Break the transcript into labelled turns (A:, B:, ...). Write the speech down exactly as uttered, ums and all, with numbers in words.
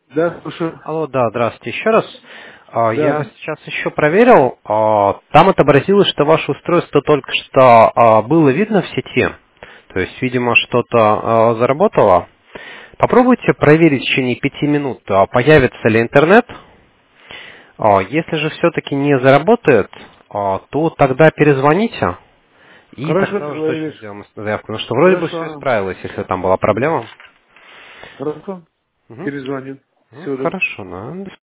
A: Да, слушаю.
B: Алло, да, здравствуйте еще раз. А,
A: Да,
B: Я
A: да.
B: сейчас еще проверил, а, там отобразилось, что ваше устройство только что а, было видно в сети, то есть, видимо, что-то а, заработало. Попробуйте проверить в течение пяти минут, а, появится ли интернет. А, Если же все-таки не заработает, а, то тогда перезвоните, и
A: Хорошо,
B: тогда уже точно
A: договорились.
B: сделаем заявку. Потому что вроде бы все
A: Хорошо.
B: исправилось, если там была проблема.
A: Хорошо.
B: Мгм.
A: Перезвоню.
B: Ну,
A: Всего доброго.
B: хорошо, да.